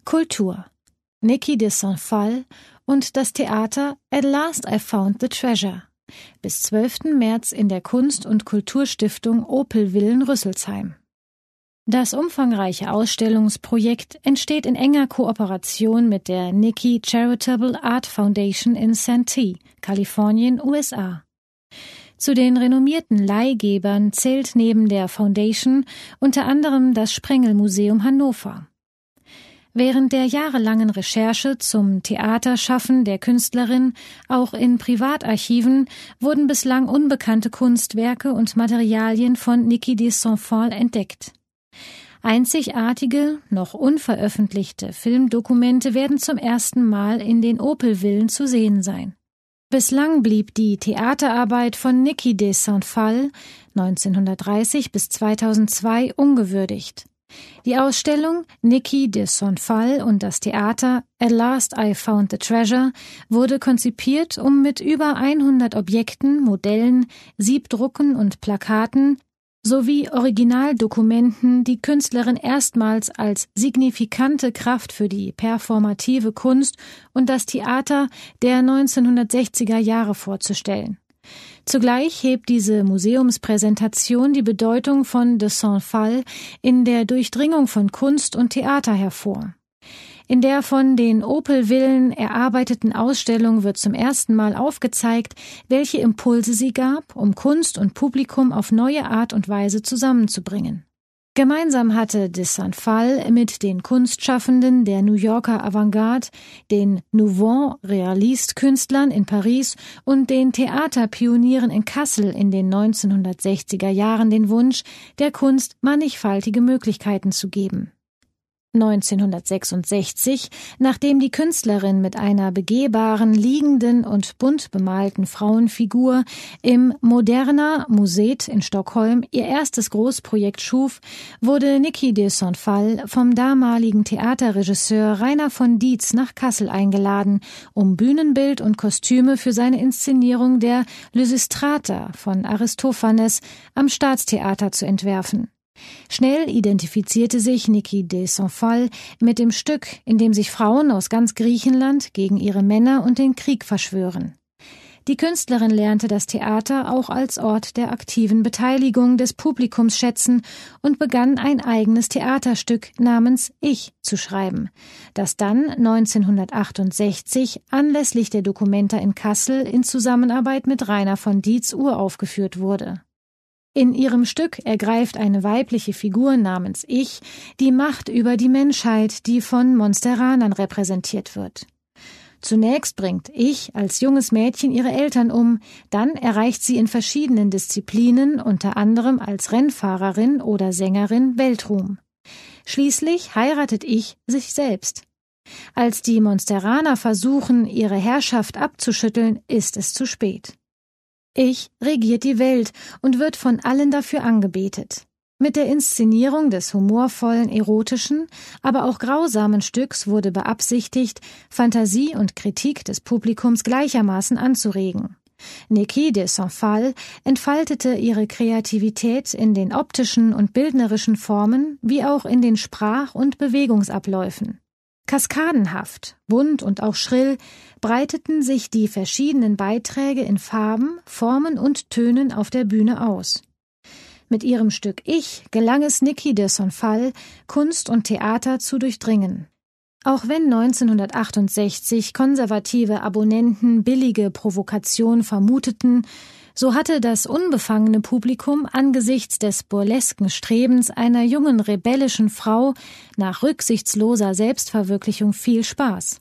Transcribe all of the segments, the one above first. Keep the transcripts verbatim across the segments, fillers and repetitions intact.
Kultur. Niki de Saint-Phalle und das Theater At Last I Found the Treasure. Bis zwölften März in der Kunst- und Kulturstiftung Opel-Villen Rüsselsheim. Das umfangreiche Ausstellungsprojekt entsteht in enger Kooperation mit der Niki Charitable Art Foundation in Santee, Kalifornien, U S A. Zu den renommierten Leihgebern zählt neben der Foundation unter anderem das Sprengel-Museum Hannover. Während der jahrelangen Recherche zum Theaterschaffen der Künstlerin, auch in Privatarchiven, wurden bislang unbekannte Kunstwerke und Materialien von Niki de Saint-Phalle entdeckt. Einzigartige, noch unveröffentlichte Filmdokumente werden zum ersten Mal in den Opel-Villen zu sehen sein. Bislang blieb die Theaterarbeit von Niki de Saint-Phalle neunzehnhundertdreißig bis zweitausendzwei ungewürdigt. Die Ausstellung Niki de Saint-Phalle und das Theater At Last I Found the Treasure wurde konzipiert, um mit über hundert Objekten, Modellen, Siebdrucken und Plakaten sowie Originaldokumenten die Künstlerin erstmals als signifikante Kraft für die performative Kunst und das Theater der neunzehnhundertsechziger Jahre vorzustellen. Zugleich hebt diese Museumspräsentation die Bedeutung von de Saint-Phalle in der Durchdringung von Kunst und Theater hervor. In der von den Opel-Villen erarbeiteten Ausstellung wird zum ersten Mal aufgezeigt, welche Impulse sie gab, um Kunst und Publikum auf neue Art und Weise zusammenzubringen. Gemeinsam hatte de Saint-Phalle mit den Kunstschaffenden der New Yorker Avantgarde, den Nouveau Realiste-Künstlern in Paris und den Theaterpionieren in Kassel in den neunzehnhundertsechziger Jahren den Wunsch, der Kunst mannigfaltige Möglichkeiten zu geben. neunzehnhundertsechsundsechzig, nachdem die Künstlerin mit einer begehbaren, liegenden und bunt bemalten Frauenfigur im Moderna Museet in Stockholm ihr erstes Großprojekt schuf, wurde Niki de Saint-Phalle vom damaligen Theaterregisseur Rainer von Dietz nach Kassel eingeladen, um Bühnenbild und Kostüme für seine Inszenierung der Lysistrata von Aristophanes am Staatstheater zu entwerfen. Schnell identifizierte sich Niki de Saint-Phalle mit dem Stück, in dem sich Frauen aus ganz Griechenland gegen ihre Männer und den Krieg verschwören. Die Künstlerin lernte das Theater auch als Ort der aktiven Beteiligung des Publikums schätzen und begann ein eigenes Theaterstück namens Ich zu schreiben, das dann neunzehnhundertachtundsechzig anlässlich der Documenta in Kassel in Zusammenarbeit mit Rainer von Dietz uraufgeführt wurde. In ihrem Stück ergreift eine weibliche Figur namens Ich die Macht über die Menschheit, die von Monsteranern repräsentiert wird. Zunächst bringt Ich als junges Mädchen ihre Eltern um, dann erreicht sie in verschiedenen Disziplinen, unter anderem als Rennfahrerin oder Sängerin, Weltruhm. Schließlich heiratet Ich sich selbst. Als die Monsteraner versuchen, ihre Herrschaft abzuschütteln, ist es zu spät. Ich regiert die Welt und wird von allen dafür angebetet. Mit der Inszenierung des humorvollen, erotischen, aber auch grausamen Stücks wurde beabsichtigt, Fantasie und Kritik des Publikums gleichermaßen anzuregen. Niki de Saint-Phalle entfaltete ihre Kreativität in den optischen und bildnerischen Formen wie auch in den Sprach- und Bewegungsabläufen. Kaskadenhaft, bunt und auch schrill breiteten sich die verschiedenen Beiträge in Farben, Formen und Tönen auf der Bühne aus. Mit ihrem Stück Ich gelang es Niki de Saint-Phalle, Kunst und Theater zu durchdringen. Auch wenn neunzehnhundertachtundsechzig konservative Abonnenten billige Provokation vermuteten, so hatte das unbefangene Publikum angesichts des burlesken Strebens einer jungen rebellischen Frau nach rücksichtsloser Selbstverwirklichung viel Spaß.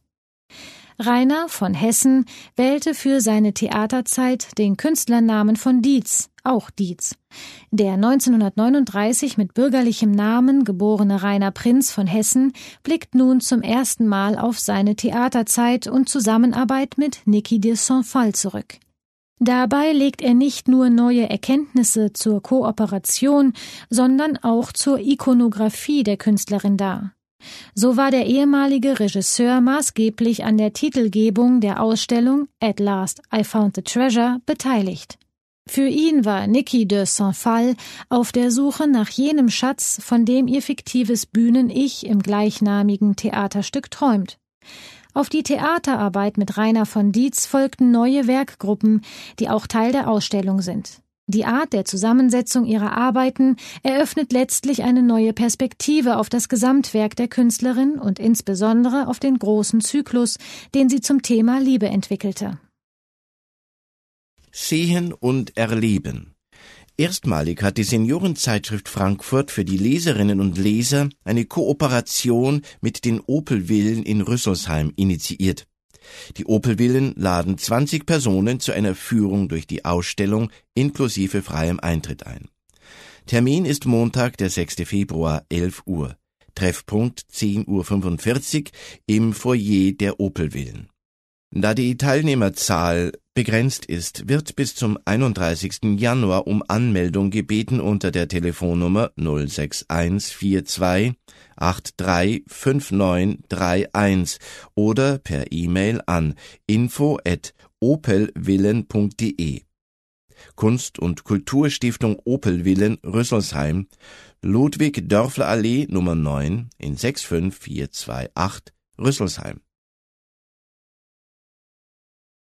Rainer von Hessen wählte für seine Theaterzeit den Künstlernamen von Dietz, auch Dietz. Der neunzehnhundertneununddreißig mit bürgerlichem Namen geborene Rainer Prinz von Hessen blickt nun zum ersten Mal auf seine Theaterzeit und Zusammenarbeit mit Niki de Saint-Phalle zurück. Dabei legt er nicht nur neue Erkenntnisse zur Kooperation, sondern auch zur Ikonographie der Künstlerin dar. So war der ehemalige Regisseur maßgeblich an der Titelgebung der Ausstellung At Last I Found the Treasure beteiligt. Für ihn war Niki de Saint-Phal auf der Suche nach jenem Schatz, von dem ihr fiktives Bühnen-Ich im gleichnamigen Theaterstück träumt. Auf die Theaterarbeit mit Rainer von Dietz folgten neue Werkgruppen, die auch Teil der Ausstellung sind. Die Art der Zusammensetzung ihrer Arbeiten eröffnet letztlich eine neue Perspektive auf das Gesamtwerk der Künstlerin und insbesondere auf den großen Zyklus, den sie zum Thema Liebe entwickelte. Sehen und Erleben. Erstmalig hat die Seniorenzeitschrift Frankfurt für die Leserinnen und Leser eine Kooperation mit den Opel-Villen in Rüsselsheim initiiert. Die Opel-Villen laden zwanzig Personen zu einer Führung durch die Ausstellung inklusive freiem Eintritt ein. Termin ist Montag, der sechster Februar, elf Uhr. Treffpunkt zehn Uhr fünfundvierzig im Foyer der Opel-Villen. Da die Teilnehmerzahl begrenzt ist, wird bis zum einunddreißigsten Januar um Anmeldung gebeten unter der Telefonnummer null sechs eins vier zwei acht drei fünf neun drei eins oder per E-Mail an info at opelvillen punkt de. Kunst- und Kulturstiftung Opel-Villen Rüsselsheim, Ludwig-Dörfler-Allee Nummer neun in sechs fünf vier zwei acht Rüsselsheim.